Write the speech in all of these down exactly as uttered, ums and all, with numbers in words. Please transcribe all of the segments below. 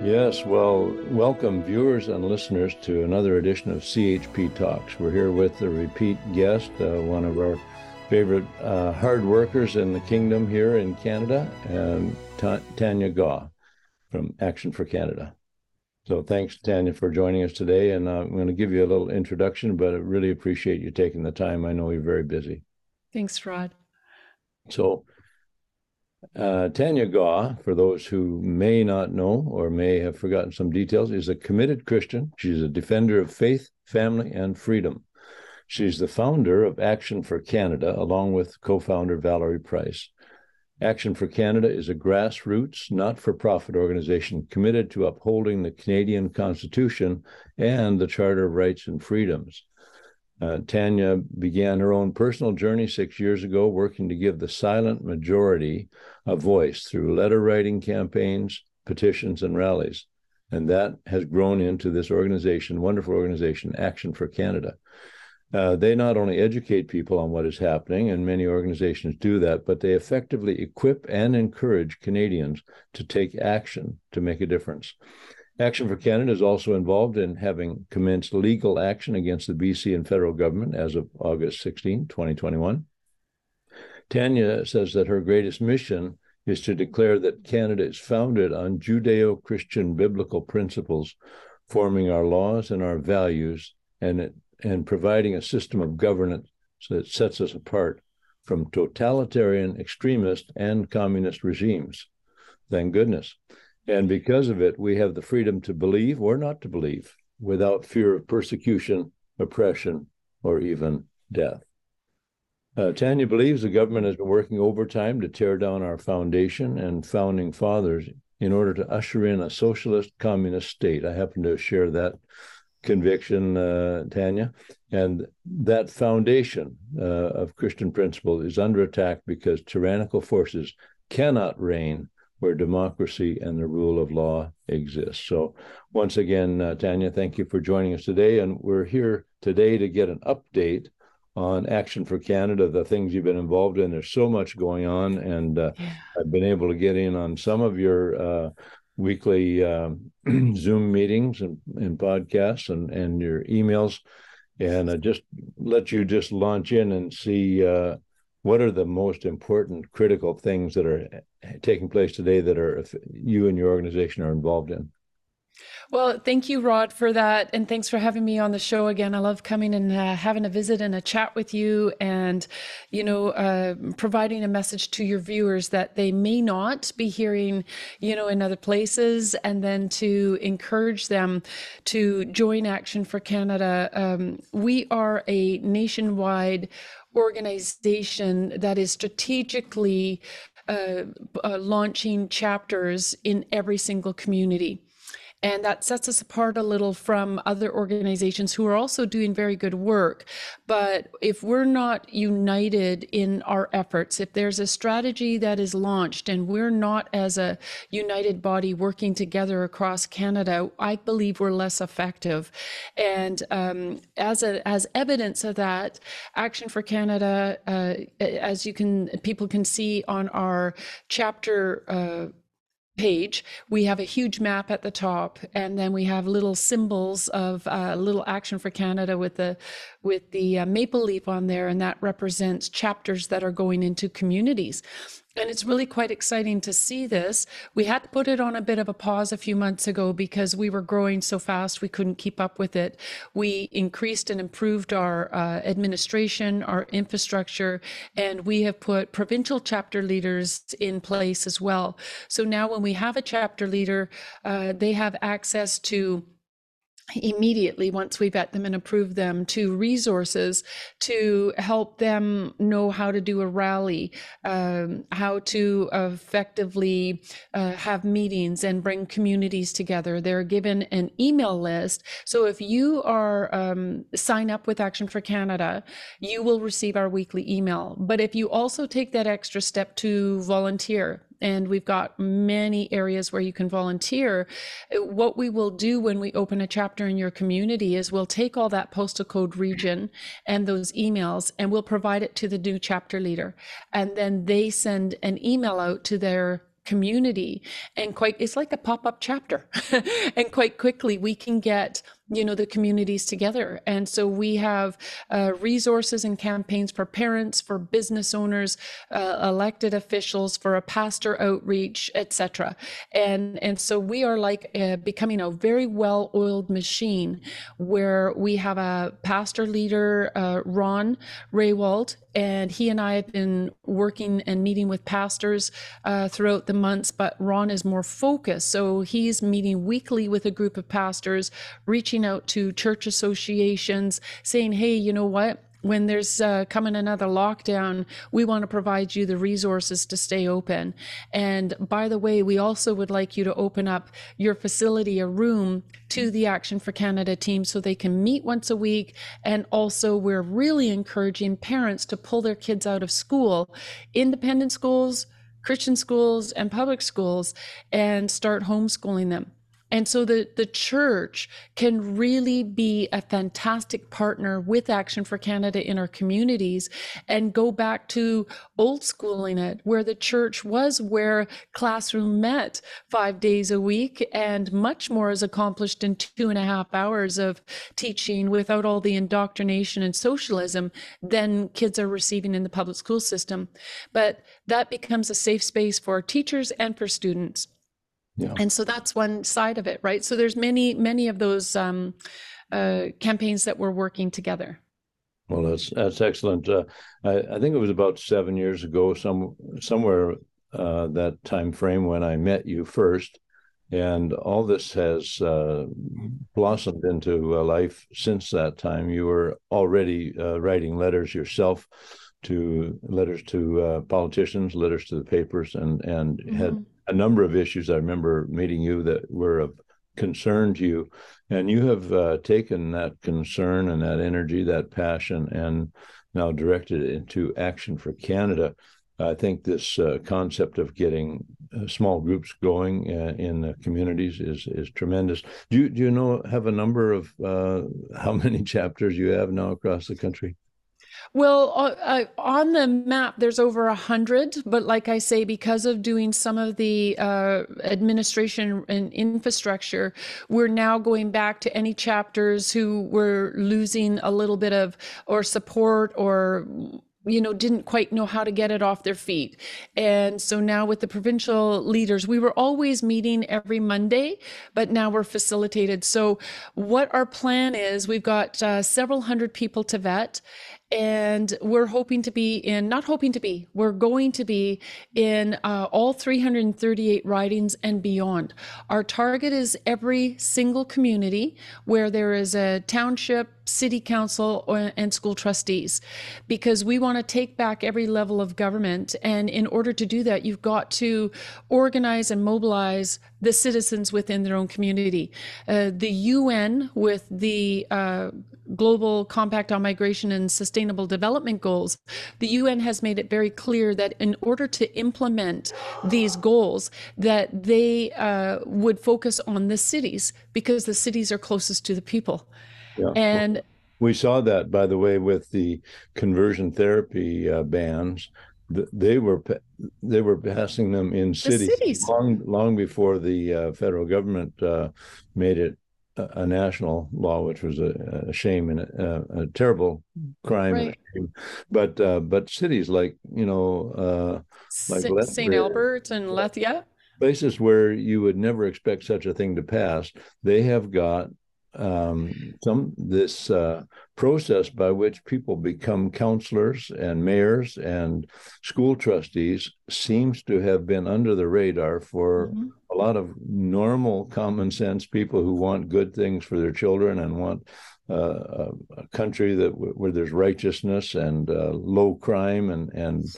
Yes, well, welcome viewers and listeners to another edition of C H P Talks. We're here with a repeat guest, uh, one of our favorite uh, hard workers in the kingdom here in Canada, um, Ta- Tanya Gaw from Action for Canada. So thanks, Tanya, for joining us today. And uh, I'm going to give you a little introduction, but I really appreciate you taking the time. I know you're very busy. Thanks, Rod. So Uh, Tanya Gaw, for those who may not know or may have forgotten some details, is a committed Christian. She's a defender of faith, family, and freedom. She's the founder of Action for Canada, along with co-founder Valerie Price. Action for Canada is a grassroots, not-for-profit organization committed to upholding the Canadian Constitution and the Charter of Rights and Freedoms. Uh, Tanya began her own personal journey six years ago, working to give the silent majority a voice through letter writing campaigns, petitions, and rallies. And that has grown into this organization, wonderful organization, Action for Canada. Uh, they not only educate people on what is happening, and many organizations do that, but they effectively equip and encourage Canadians to take action to make a difference. Action for Canada is also involved in having commenced legal action against the B C and federal government as of August sixteenth, twenty twenty-one. Tanya says that her greatest mission is to declare that Canada is founded on Judeo-Christian biblical principles, forming our laws and our values, and, and providing a system of governance that sets us apart from totalitarian, extremist, and communist regimes. Thank goodness. And because of it, we have the freedom to believe or not to believe without fear of persecution, oppression, or even death. Uh, Tanya believes the government has been working overtime to tear down our foundation and founding fathers in order to usher in a socialist communist state. I happen to share that conviction, uh, Tanya. And that foundation uh, of Christian principle is under attack because tyrannical forces cannot reign where democracy and the rule of law exists. So once again, uh, Tanya, thank you for joining us today. And we're here today to get an update on Action for Canada, the things you've been involved in. There's so much going on, and uh, yeah. I've been able to get in on some of your uh, weekly um, Zoom meetings and, and podcasts and, and your emails, and uh, just let you just launch in and see uh, what are the most important critical things that are taking place today that are you and your organization are involved in. Well, thank you, Rod, for that. And thanks for having me on the show again. I love coming and uh, having a visit and a chat with you and, you know, uh, providing a message to your viewers that they may not be hearing, you know, in other places, and then to encourage them to join Action for Canada. Um, we are a nationwide organization that is strategically uh, uh, launching chapters in every single community. And that sets us apart a little from other organizations who are also doing very good work. But if we're not united in our efforts, if there's a strategy that is launched and we're not as a united body working together across Canada, I believe we're less effective. And um, as a, as evidence of that, Action for Canada, uh, as you can, people can see on our chapter uh, page, we have a huge map at the top, and then we have little symbols of uh, little Action for Canada with the with the uh, maple leaf on there, and that represents chapters that are going into communities. And it's really quite exciting to see this. We had to put it on a bit of a pause a few months ago because we were growing so fast we couldn't keep up with it. We increased and improved our uh, administration, our infrastructure, and we have put provincial chapter leaders in place as well. So now when we have a chapter leader, uh, they have access to immediately, once we vet them and approve them, to resources to help them know how to do a rally, um, how to effectively uh, have meetings and bring communities together. They're given an email list. So if you are um, sign up with Action for Canada, you will receive our weekly email. But if you also take that extra step to volunteer, and we've got many areas where you can volunteer, what we will do when we open a chapter in your community is we'll take all that postal code region and those emails, and we'll provide it to the new chapter leader. And then they send an email out to their community, and quite it's like a pop-up chapter and quite quickly we can get you know the communities together. And so we have uh, resources and campaigns for parents, for business owners, uh, elected officials, for a pastor outreach, etc. and and so we are like uh, becoming a very well-oiled machine, where we have a pastor leader, uh, Ron Raywald, and he and I have been working and meeting with pastors uh, throughout the months, but Ron is more focused. So he's meeting weekly with a group of pastors, reaching out to church associations, saying, hey, you know what? When there's uh, coming another lockdown, we want to provide you the resources to stay open. And by the way, we also would like you to open up your facility, a room, to the Action for Canada team so they can meet once a week. And also, we're really encouraging parents to pull their kids out of school, independent schools, Christian schools, and public schools, and start homeschooling them. And so the, the church can really be a fantastic partner with Action for Canada in our communities, and go back to old schooling it, where the church was where classroom met five days a week, and much more is accomplished in two and a half hours of teaching without all the indoctrination and socialism than kids are receiving in the public school system. But that becomes a safe space for teachers and for students. Yeah. And so that's one side of it, right? So there's many, many of those um, uh, campaigns that we're working together. Well, that's that's excellent. Uh, I, I think it was about seven years ago, some somewhere uh, that time frame when I met you first, and all this has uh, blossomed into a life since that time. You were already uh, writing letters yourself, to letters to uh, politicians, letters to the papers, and and mm-hmm. had a number of issues. I remember meeting you that were of concern to you, and you have uh, taken that concern and that energy, that passion, and now directed it into Action for Canada. I think this uh, concept of getting uh, small groups going uh, in the communities is is tremendous. Do you, do you know, have a number of uh, how many chapters you have now across the country? Well, uh, on the map, there's over a hundred, but like I say, because of doing some of the uh, administration and infrastructure, we're now going back to any chapters who were losing a little bit of or support, or you know, didn't quite know how to get it off their feet. And so now with the provincial leaders, we were always meeting every Monday, but now we're facilitated. So what our plan is, we've got uh, several hundred people to vet, and we're hoping to be in, not hoping to be, we're going to be in uh, all three hundred thirty-eight ridings and beyond. Our target is every single community where there is a township, city council, or, and school trustees, because we want to take back every level of government. And in order to do that, you've got to organize and mobilize the citizens within their own community. Uh, the U N, with the uh, Global Compact on Migration and Sustainable Development Goals, the U N has made it very clear that in order to implement these goals, that they uh, would focus on the cities, because the cities are closest to the people. Yeah. And we saw that, by the way, with the conversion therapy uh, bans. They were they were passing them in cities, cities. long long before the uh, federal government uh, made it a, a national law, which was a, a shame and a, a terrible crime. Right. And a shame. But uh, but cities like you know uh, like Saint Albert and Lethia, places where you would never expect such a thing to pass, they have got um, some this uh, process by which people become counselors and mayors and school trustees seems to have been under the radar for mm-hmm. a lot of normal, common sense people who want good things for their children and want uh, a, a country that where there's righteousness and uh, low crime and and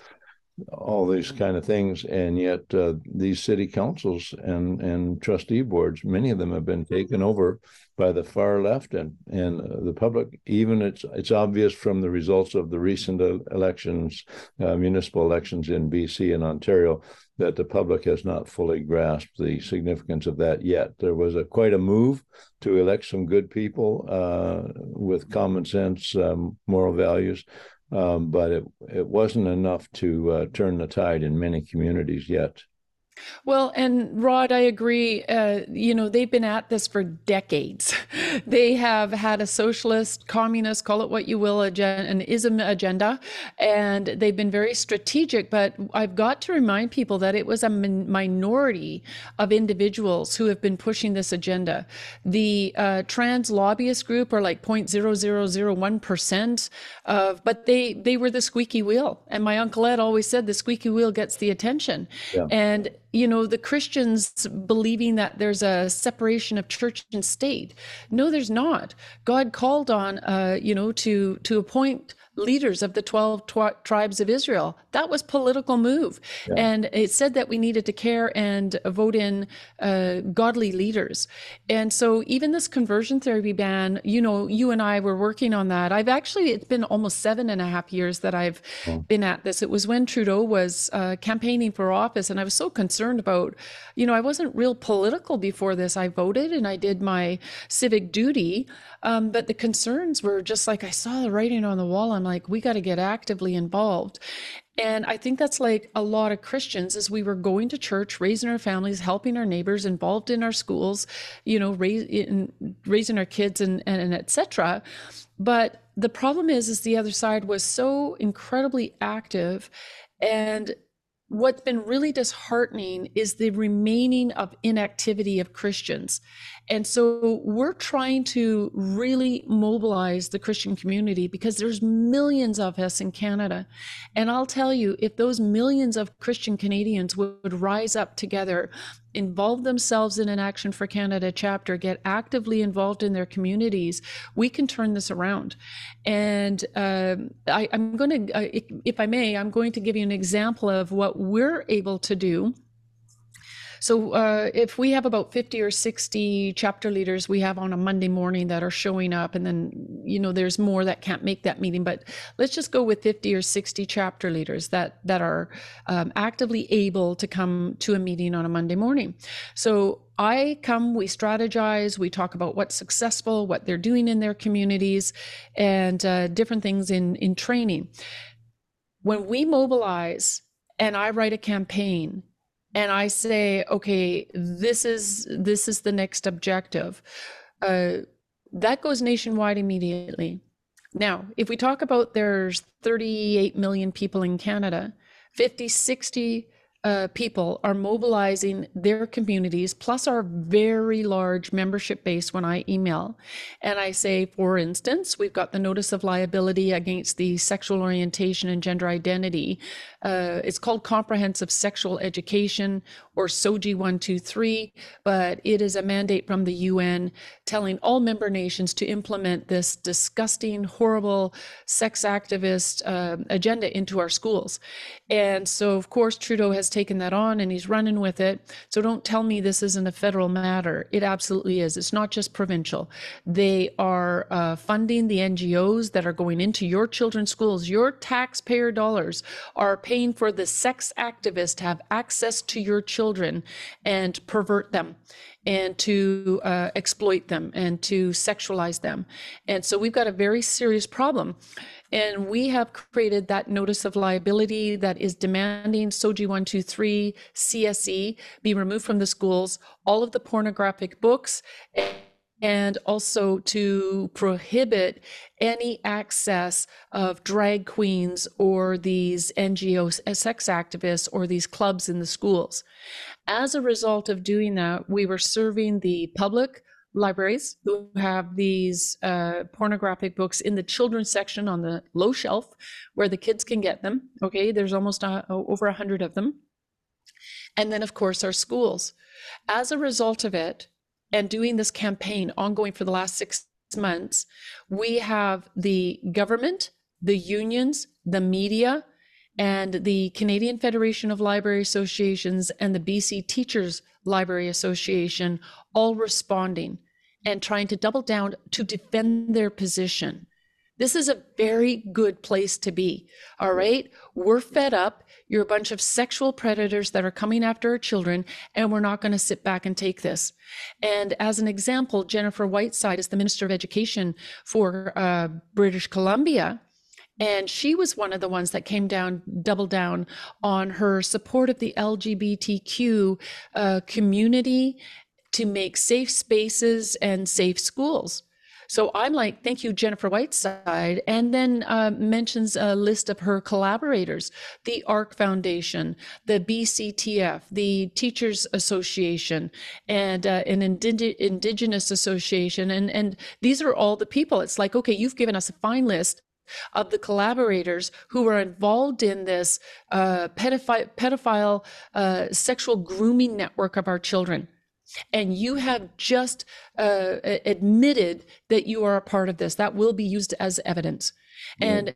all these kind of things. And yet uh, these city councils and and trustee boards, many of them have been taken over by the far left, and and uh, the public. Even it's it's obvious from the results of the recent elections, uh, municipal elections in B C and Ontario, that the public has not fully grasped the significance of that yet. There was a quite a move to elect some good people uh, with common sense, um, moral values. Um, but it it wasn't enough to uh, turn the tide in many communities yet. Well, and Rod, I agree. Uh, you know, they've been at this for decades. They have had a socialist, communist, call it what you will, agenda, an ism agenda, and they've been very strategic. But I've got to remind people that it was a min- minority of individuals who have been pushing this agenda. The uh, trans lobbyist group are like zero point zero zero zero one percent of, but they they were the squeaky wheel. And my Uncle Ed always said the squeaky wheel gets the attention. Yeah. And you know, the Christians believing that there's a separation of church and state. No, there's not. God called on, uh, you know, to to appoint leaders of the twelve tw- tribes of Israel. That was political move. Yeah. And it said that we needed to care and vote in uh, godly leaders. And so even this conversion therapy ban, you know, you and I were working on that. I've actually, it's been almost seven and a half years that I've oh. been at this. It was when Trudeau was uh, campaigning for office, and I was so concerned about, you know, I wasn't real political before this. I voted and I did my civic duty. Um, but the concerns were just like, I saw the writing on the wall. I'm like, we got to get actively involved. And I think that's like a lot of Christians, as we were going to church, raising our families, helping our neighbors, involved in our schools, you know, raise, in, raising our kids and, and, and et cetera. But the problem is, is the other side was so incredibly active. And what's been really disheartening is the remaining of inactivity of Christians. And so we're trying to really mobilize the Christian community, because there's millions of us in Canada. And I'll tell you, if those millions of Christian Canadians would rise up together, involve themselves in an Action for Canada chapter, get actively involved in their communities, we can turn this around. And um, I, I'm going to, uh, if I may, I'm going to give you an example of what we're able to do. So uh, if we have about fifty or sixty chapter leaders we have on a Monday morning that are showing up, and then, you know, there's more that can't make that meeting, but let's just go with fifty or sixty chapter leaders that, that are um, actively able to come to a meeting on a Monday morning. So I come, we strategize, we talk about what's successful, what they're doing in their communities, and uh, different things in, in training. When we mobilize and I write a campaign, and I say, okay, this is this is the next objective, uh, that goes nationwide immediately. Now, if we talk about there's thirty-eight million people in Canada, fifty, sixty uh, people are mobilizing their communities, plus our very large membership base when I email. And I say, for instance, we've got the notice of liability against the sexual orientation and gender identity. Uh, it's called Comprehensive Sexual Education, or S O G I one two three, but it is a mandate from the U N telling all member nations to implement this disgusting, horrible sex activist uh, agenda into our schools. And so, of course, Trudeau has taken that on and he's running with it. So don't tell me this isn't a federal matter. It absolutely is. It's not just provincial. They are uh, funding the N G Os that are going into your children's schools. Your taxpayer dollars are paying for the sex activists to have access to your children and pervert them, and to uh, exploit them, and to sexualize them. And so we've got a very serious problem. And we have created that notice of liability that is demanding S O G I one two three, C S E be removed from the schools, all of the pornographic books, and also to prohibit any access of drag queens or these N G Os, sex activists, or these clubs in the schools. As a result of doing that, we were serving the public libraries who have these uh, pornographic books in the children's section on the low shelf where the kids can get them. Okay, there's almost uh, over a hundred of them. And then, of course, our schools. As a result of it, and doing this campaign ongoing for the last six months, we have the government, the unions, the media, and the Canadian Federation of Library Associations and the B C Teachers Library Association all responding and trying to double down to defend their position. This is a very good place to be, all right? We're fed up. You're a bunch of sexual predators that are coming after our children, and we're not going to sit back and take this. And as an example, Jennifer Whiteside is the Minister of Education for uh, British Columbia, And she was one of the ones that came down, doubled down on her support of the L G B T Q uh, community to make safe spaces and safe schools. So I'm like, thank you, Jennifer Whiteside, and then uh, mentions a list of her collaborators, the ARC Foundation, the B C T F, the Teachers Association, and uh, an Indig- Indigenous Association. And, and these are all the people. It's like, okay, you've given us a fine list of the collaborators who are involved in this uh, pedophile, pedophile uh, sexual grooming network of our children. And you have just uh, admitted that you are a part of this. That will be used as evidence. And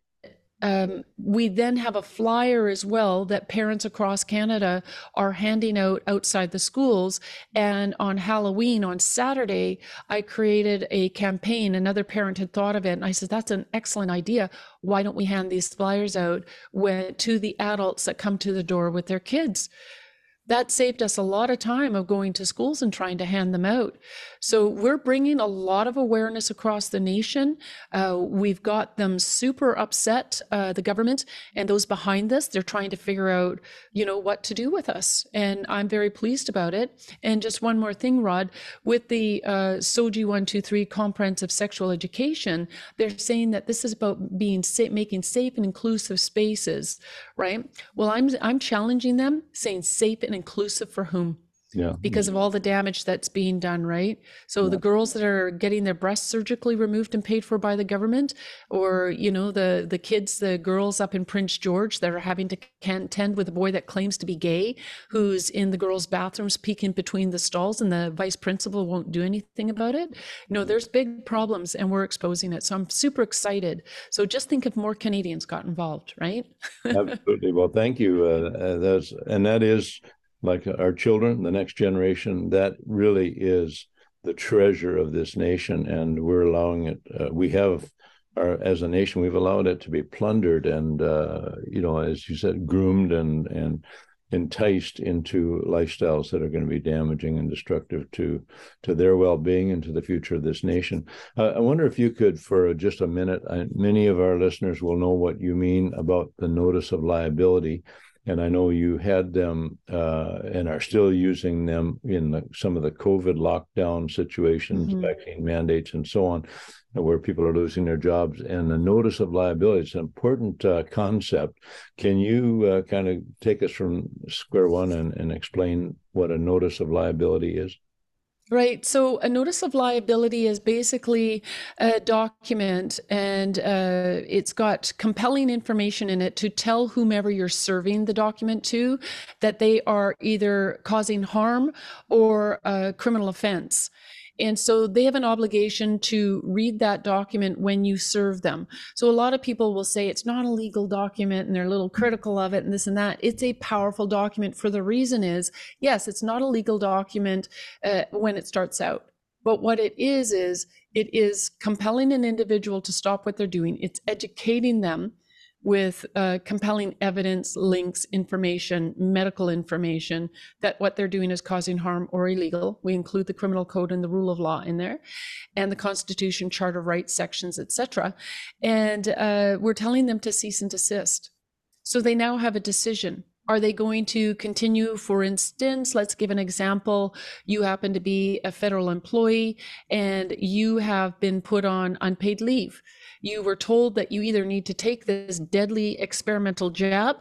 um, we then have a flyer as well that parents across Canada are handing out outside the schools. And on Halloween, on Saturday, I created a campaign. Another parent had thought of it. And I said, that's an excellent idea. Why don't we hand these flyers out when, to the adults that come to the door with their kids? That saved us a lot of time of going to schools and trying to hand them out. So we're bringing a lot of awareness across the nation. Uh, we've got them super upset, uh, the government and those behind this. They're trying to figure out, you know, what to do with us. And I'm very pleased about it. And just one more thing, Rod, with the uh, S O G I one two three comprehensive sexual education, they're saying that this is about being safe, making safe and inclusive spaces, right? Well, I'm I'm challenging them, saying safe and inclusive for whom? Yeah. Because of all the damage that's being done, right? So yeah. The girls that are getting their breasts surgically removed and paid for by the government, or, you know, the, the kids, the girls up in Prince George that are having to contend with a boy that claims to be gay, who's in the girls' bathrooms peeking between the stalls, and the vice principal won't do anything about it. You know, there's big problems and we're exposing it. So I'm super excited. So just think if more Canadians got involved, right? Absolutely. Well, thank you. Uh, that's, and that is, like our children, the next generation, that really is the treasure of this nation. And we're allowing it, uh, we have, our, as a nation, we've allowed it to be plundered and, uh, you know, as you said, groomed and, and enticed into lifestyles that are going to be damaging and destructive to, to their well-being and to the future of this nation. Uh, I wonder if you could, for just a minute, I, many of our listeners will know what you mean about the notice of liability. And I know you had them uh, and are still using them in the, some of the COVID lockdown situations, mm-hmm. vaccine mandates, and so on, where people are losing their jobs. And the notice of liability is an important uh, concept. Can you uh, kind of take us from square one and, and explain what a notice of liability is? Right. So a notice of liability is basically a document, and uh, it's got compelling information in it to tell whomever you're serving the document to that they are either causing harm or a criminal offense. And so they have an obligation to read that document when you serve them. So a lot of people will say it's not a legal document and they're a little critical of it and this and that. It's a powerful document for the reason is, yes, it's not a legal document uh, when it starts out. But what it is, is it is compelling an individual to stop what they're doing. It's educating them with uh, compelling evidence, links, information, medical information that what they're doing is causing harm or illegal. We include the criminal code and the rule of law in there, and the Constitution, Charter of Rights sections, et cetera. And uh, we're telling them to cease and desist. So they now have a decision. Are they going to continue? For instance, let's give an example. You happen to be a federal employee and you have been put on unpaid leave. You were told that you either need to take this deadly experimental jab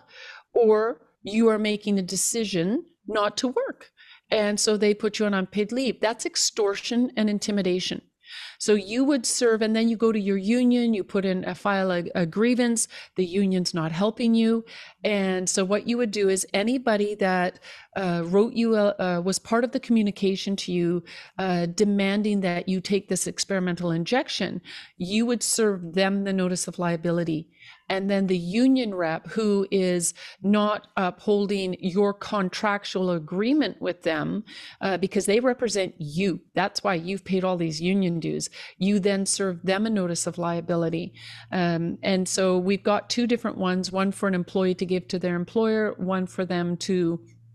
or you are making a decision not to work. And so they put you on unpaid leave. That's extortion and intimidation. So you would serve, and then you go to your union, you put in a file a, a grievance, the union's not helping you. And so what you would do is anybody that uh, wrote you, a, uh, was part of the communication to you, uh, demanding that you take this experimental injection, you would serve them the notice of liability. And then the union rep who is not upholding your contractual agreement with them, uh, because they represent you. That's why you've paid all these union dues. You then serve them a notice of liability. Um, and so we've got two different ones, one for an employee to give to their employer, one for them to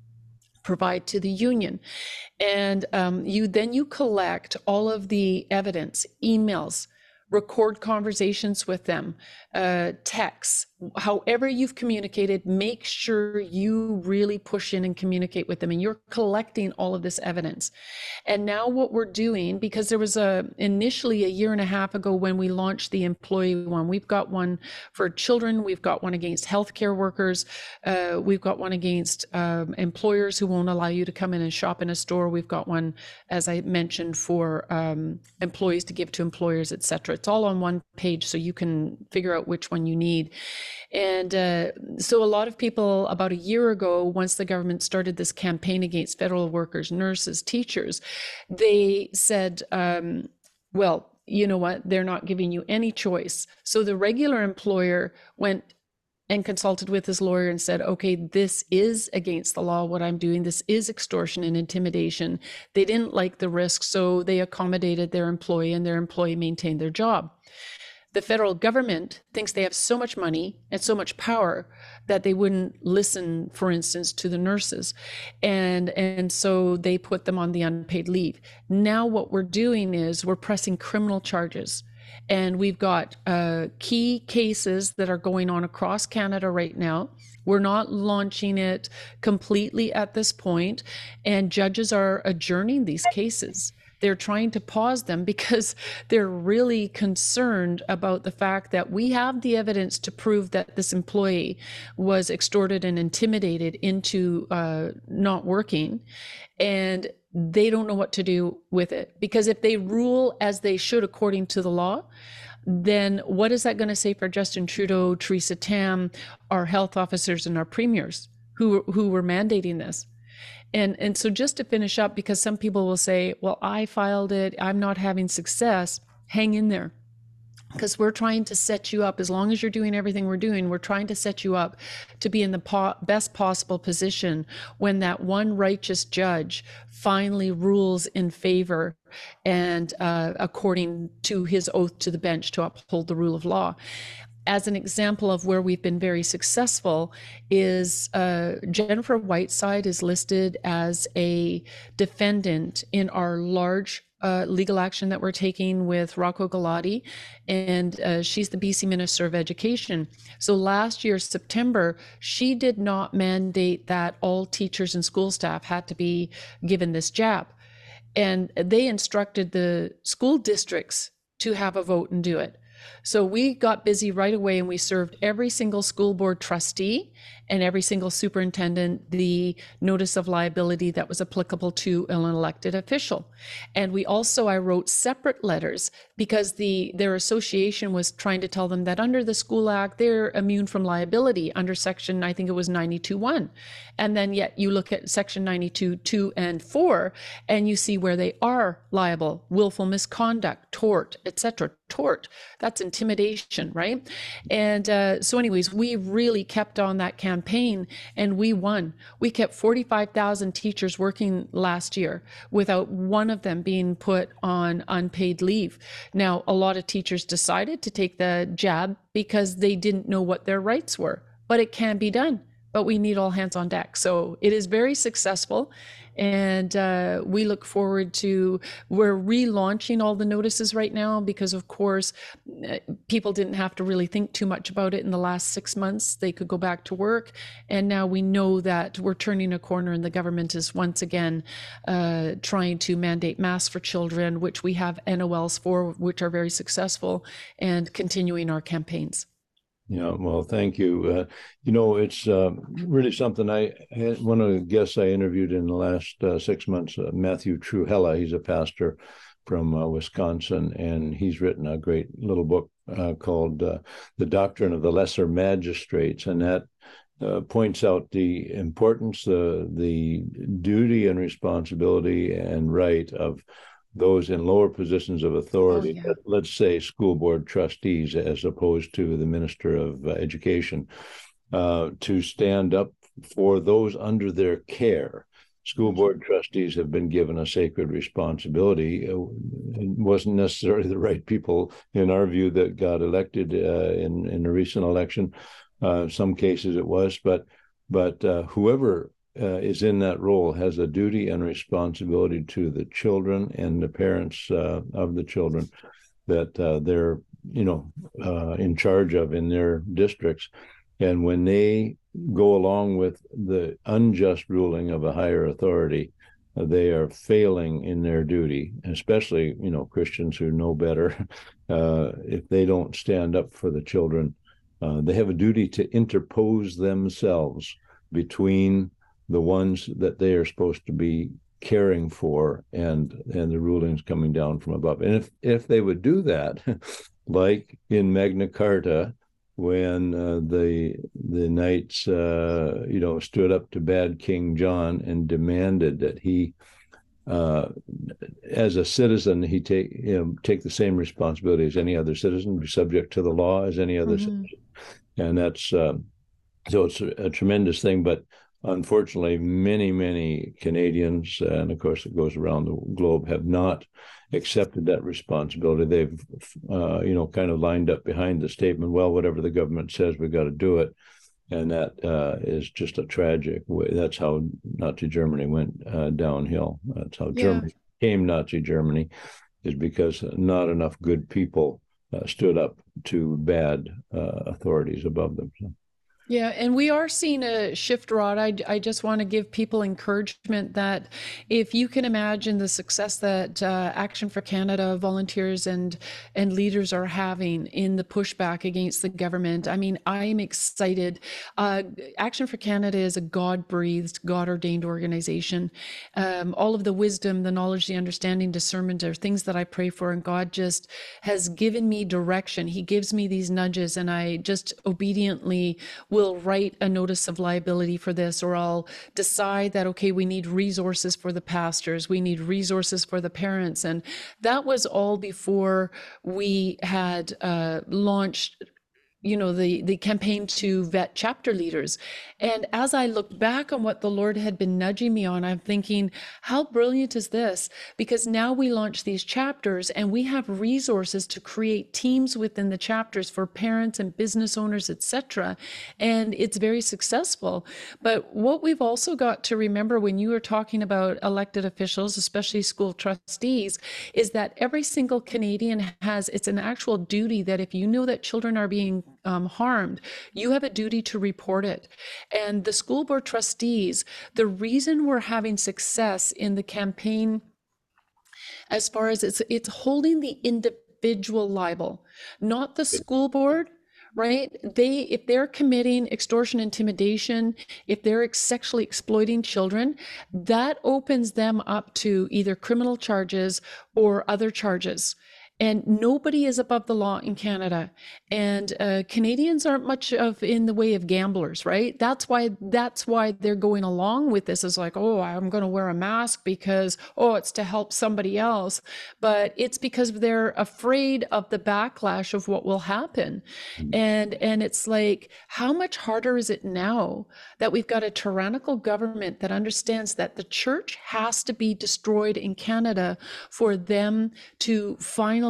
provide to the union. And um, you then you collect all of the evidence, emails, record conversations with them, uh, texts, however you've communicated, make sure you really push in and communicate with them, and you're collecting all of this evidence. And now what we're doing, because there was a initially a year and a half ago when we launched the employee one, we've got one for children, we've got one against healthcare workers, uh, we've got one against um, employers who won't allow you to come in and shop in a store, we've got one, as I mentioned, for um, employees to give to employers, et cetera. It's all on one page, so you can figure out which one you need. And uh, so a lot of people about a year ago, once the government started this campaign against federal workers, nurses, teachers, they said, um, well, you know what, they're not giving you any choice. So the regular employer went and consulted with his lawyer and said, okay, this is against the law, what I'm doing. This is extortion and intimidation. They didn't like the risk, so they accommodated their employee, and their employee maintained their job. The federal government thinks they have so much money and so much power that they wouldn't listen, for instance, to the nurses. And, and so they put them on the unpaid leave. Now what we're doing is we're pressing criminal charges. And we've got uh, key cases that are going on across Canada right now. We're not launching it completely at this point, and judges are adjourning these cases. They're trying to pause them because they're really concerned about the fact that we have the evidence to prove that this employee was extorted and intimidated into uh, not working, and they don't know what to do with it. Because if they rule as they should according to the law, then what is that going to say for Justin Trudeau, Theresa Tam, our health officers, and our premiers who who were mandating this? And and so just to finish up, because some people will say, well, I filed it, I'm not having success, hang in there. Because we're trying to set you up, as long as you're doing everything we're doing, we're trying to set you up to be in the po- best possible position when that one righteous judge finally rules in favor and uh, according to his oath to the bench to uphold the rule of law. As an example of where we've been very successful is uh, Jennifer Whiteside is listed as a defendant in our large uh, legal action that we're taking with Rocco Galati, and uh, she's the B C Minister of Education. So last year, September, she did not mandate that all teachers and school staff had to be given this jab. And they instructed the school districts to have a vote and do it. So we got busy right away, and we served every single school board trustee and every single superintendent the notice of liability that was applicable to an elected official. And we also, I wrote separate letters because the their association was trying to tell them that under the School Act, they're immune from liability under section, I think it was ninety-two one. And then yet you look at section ninety-two two and four, and you see where they are liable: willful misconduct, tort, et cetera. Tort, that's intimidation, right? And uh, so anyways, we really kept on that campaign, and we won. We kept forty-five thousand teachers working last year without one of them being put on unpaid leave. Now, a lot of teachers decided to take the jab because they didn't know what their rights were, but it can be done. But we need all hands on deck. So it is very successful. And uh, we look forward to, we're relaunching all the notices right now because, of course, people didn't have to really think too much about it in the last six months. They could go back to work. And now we know that we're turning a corner, and the government is once again uh, trying to mandate masks for children, which we have N O Ls for, which are very successful, and continuing our campaigns. Yeah, well, thank you. Uh, you know, it's uh, really something. I had one of the guests I interviewed in the last uh, six months, uh, Matthew Trewhella. He's a pastor from uh, Wisconsin, and he's written a great little book uh, called uh, The Doctrine of the Lesser Magistrates, and that uh, points out the importance, uh, the duty and responsibility and right of those in lower positions of authority, oh, yeah. let's say school board trustees, as opposed to the Minister of uh, Education, uh, to stand up for those under their care. School board trustees have been given a sacred responsibility. It wasn't necessarily the right people, in our view, that got elected uh, in, in a recent election. Uh, in some cases it was, but, but uh, whoever Uh, is in that role has a duty and responsibility to the children and the parents uh, of the children. that uh, they're, you know, uh, in charge of in their districts. And when they go along with the unjust ruling of a higher authority, uh, they are failing in their duty, especially, you know, Christians who know better. Uh, if they don't stand up for the children, uh, they have a duty to interpose themselves between the ones that they are supposed to be caring for and and the rulings coming down from above. And if if they would do that, like in Magna Carta, when uh, the the knights uh, you know stood up to bad King John and demanded that he, uh, as a citizen, he take you know take the same responsibility as any other citizen, be subject to the law as any other mm-hmm. citizen, and that's uh, so it's a, a tremendous thing. But unfortunately, many, many Canadians, and of course it goes around the globe, have not accepted that responsibility. They've, uh, you know, kind of lined up behind the statement, well, whatever the government says, we've got to do it. And that uh, is just a tragic way. That's how Nazi Germany went uh, downhill. That's how yeah. Germany became Nazi Germany, is because not enough good people uh, stood up to bad uh, authorities above them. So. Yeah, and we are seeing a shift, Rod. I, I just want to give people encouragement that if you can imagine the success that uh, Action for Canada volunteers and and leaders are having in the pushback against the government, I mean, I'm excited. Uh, Action for Canada is a God-breathed, God-ordained organization. Um, all of the wisdom, the knowledge, the understanding, discernment are things that I pray for, and God just has given me direction. He gives me these nudges, and I just obediently will write a notice of liability for this, or I'll decide that, okay, we need resources for the pastors, we need resources for the parents. And that was all before we had uh, launched you know, the, the campaign to vet chapter leaders. And as I look back on what the Lord had been nudging me on, I'm thinking, how brilliant is this? Because now we launch these chapters and we have resources to create teams within the chapters for parents and business owners, et cetera. And it's very successful. But what we've also got to remember when you are talking about elected officials, especially school trustees, is that every single Canadian has, it's an actual duty that if you know that children are being Um, harmed, you have a duty to report it. And the school board trustees, the reason we're having success in the campaign, as far as it's it's holding the individual liable, not the school board, right? They, if they're committing extortion, intimidation, if they're sexually exploiting children, that opens them up to either criminal charges or other charges. And nobody is above the law in Canada. And uh, Canadians aren't much of in the way of gamblers, right? That's why that's why they're going along with this. It's like, oh, I'm going to wear a mask because, oh, it's to help somebody else. But it's because they're afraid of the backlash of what will happen. And, and it's like, how much harder is it now that we've got a tyrannical government that understands that the church has to be destroyed in Canada for them to finally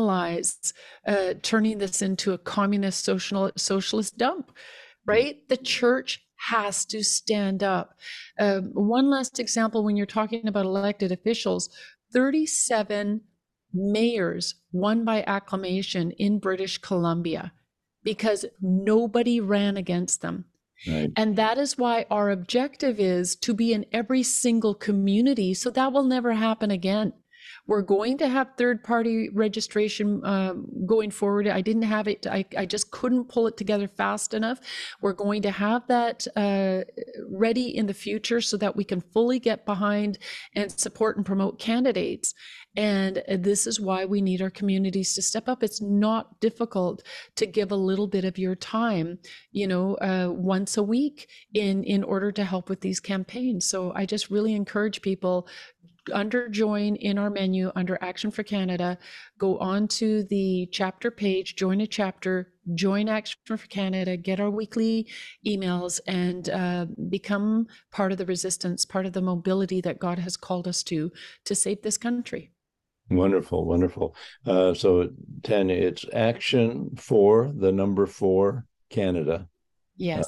Uh, turning this into a communist social socialist dump, right? The church has to stand up. Um, one last example, when you're talking about elected officials, thirty-seven mayors won by acclamation in British Columbia because nobody ran against them. Right. And that is why our objective is to be in every single community, so that will never happen again. We're going to have third-party registration um, going forward. I didn't have it. I, I just couldn't pull it together fast enough. We're going to have that uh, ready in the future so that we can fully get behind and support and promote candidates. And this is why we need our communities to step up. It's not difficult to give a little bit of your time, you know, uh, once a week in, in order to help with these campaigns. So I just really encourage people, under join in our menu under Action for Canada, go on to the chapter page, join a chapter, join Action for Canada, get our weekly emails, and uh, become part of the resistance, part of the mobility that God has called us to, to save this country. Wonderful, wonderful. Uh, so Tanya, it's Action for the number four Canada. Yes. Uh,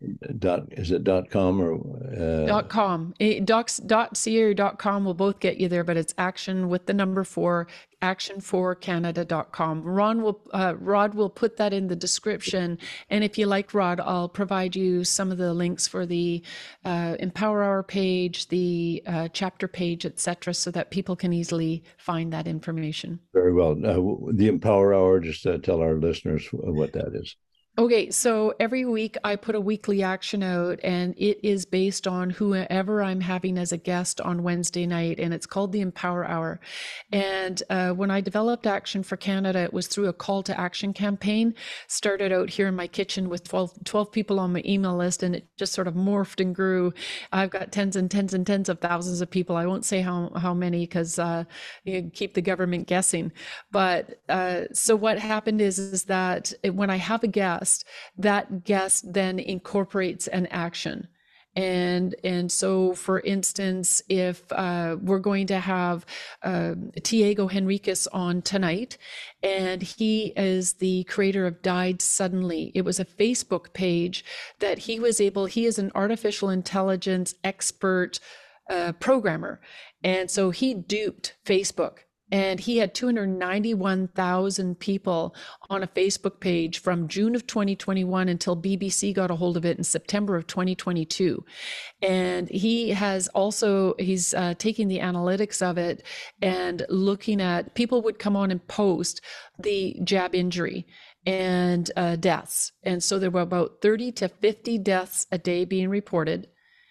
dot is it dot com or uh, dot com. It, docs dot ca or dot com will both get you there, but it's action with the number four, action for canada dot com. Ron will uh, Rod will put that in the description, and if you like Rod, I'll provide you some of the links for the uh, Empower Hour page, the uh, chapter page, et cetera, so that people can easily find that information. Very well. Uh, the Empower Hour, just uh, tell our listeners what that is. Okay, so every week I put a weekly action out, and it is based on whoever I'm having as a guest on Wednesday night, and it's called the Empower Hour. And uh, when I developed Action for Canada, it was through a call to action campaign. Started out here in my kitchen with twelve, twelve people on my email list, and it just sort of morphed and grew. I've got tens and tens and tens of thousands of people. I won't say how, how many because uh, you keep the government guessing. But uh, so what happened is, is that when I have a guest, that guest then incorporates an action. And and so, for instance, if uh, we're going to have uh, Tiago Henriquez on tonight, and he is the creator of Died Suddenly. It was a Facebook page that he was able, he is an artificial intelligence expert uh, programmer. And so he duped Facebook. And he had two hundred ninety-one thousand people on a Facebook page from June of twenty twenty-one until B B C got a hold of it in September of twenty twenty-two. And he has also, he's uh, taking the analytics of it and looking at, people would come on and post the jab injury and uh, deaths. And so there were about thirty to fifty deaths a day being reported,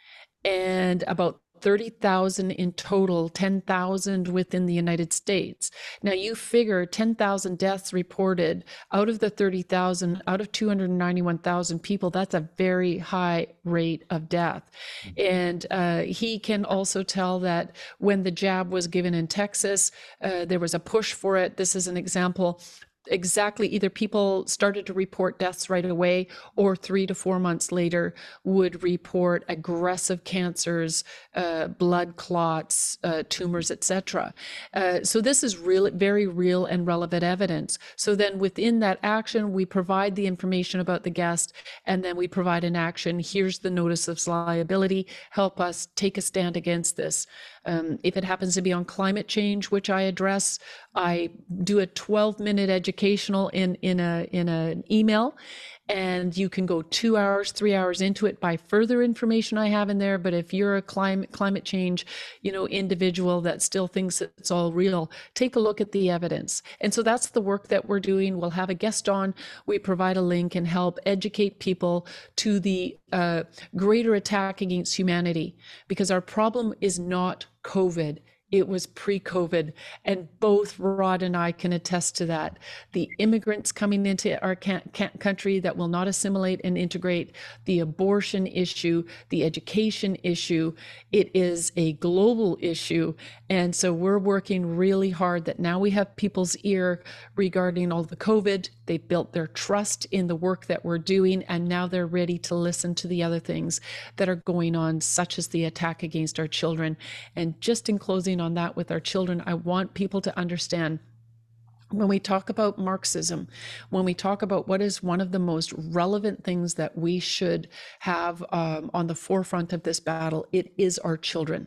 and about thirty thousand in total, ten thousand within the United States. Now you figure ten thousand deaths reported out of the thirty thousand, out of two hundred ninety-one thousand people, that's a very high rate of death. Mm-hmm. And uh, he can also tell that when the jab was given in Texas, uh, there was a push for it. This is an example. Exactly, either people started to report deaths right away, or three to four months later would report aggressive cancers, uh, blood clots, uh, tumors, et cetera. Uh, so this is really very real and relevant evidence. So then within that action, we provide the information about the guest, and then we provide an action. Here's the notice of liability. Help us take a stand against this. Um, if it happens to be on climate change, which I address, I do a twelve minute educational in, in a, in an email, and you can go two hours, three hours into it by further information I have in there. But if you're a climate, climate change, you know, individual that still thinks it's all real, take a look at the evidence. And so that's the work that we're doing. We'll have a guest on, we provide a link and help educate people to the uh, greater attack against humanity, because our problem is not COVID. It was pre-COVID, and both Rod and I can attest to that. The immigrants coming into our can- can- country that will not assimilate and integrate, the abortion issue, the education issue, it is a global issue. And so we're working really hard that now we have people's ear regarding all the COVID. They built their trust in the work that we're doing, and now they're ready to listen to the other things that are going on, such as the attack against our children. And just in closing on that with our children, I want people to understand, when we talk about Marxism, when we talk about what is one of the most relevant things that we should have um, on the forefront of this battle, it is our children.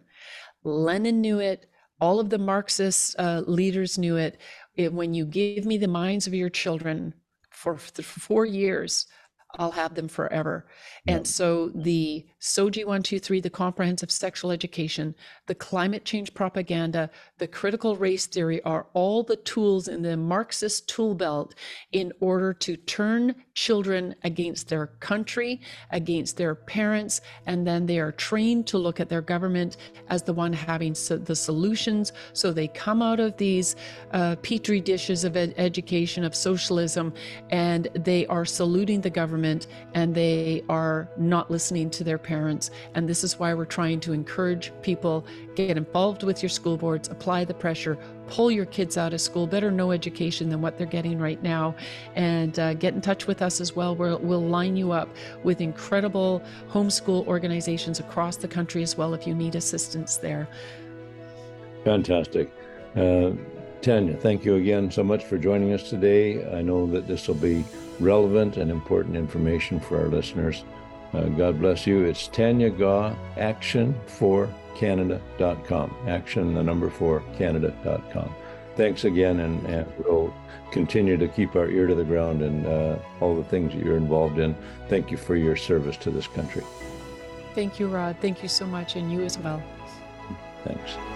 Lenin knew it. All of the Marxist uh, leaders knew it. It. When you give me the minds of your children for, for four years, I'll have them forever. Yeah. And so the S O G I one two three, the comprehensive sexual education, the climate change propaganda, the critical race theory are all the tools in the Marxist tool belt in order to turn children against their country, against their parents, and then they are trained to look at their government as the one having so the solutions. So they come out of these uh, petri dishes of ed- education, of socialism, and they are saluting the government, and they are not listening to their parents. And this is why we're trying to encourage people, get involved with your school boards, apply the pressure, pull your kids out of school, better no education than what they're getting right now, and uh, get in touch with us as well. We'll, we'll line you up with incredible homeschool organizations across the country as well if you need assistance there. Fantastic. Uh, Tanya, thank you again so much for joining us today. I know that this will be relevant and important information for our listeners. Uh, God bless you. It's Tanya Gaw, action for canada dot com. Action, the number four, canada dot com. Thanks again, and, and we'll continue to keep our ear to the ground and uh, all the things that you're involved in. Thank you for your service to this country. Thank you, Rod. Thank you so much, and you as well. Thanks.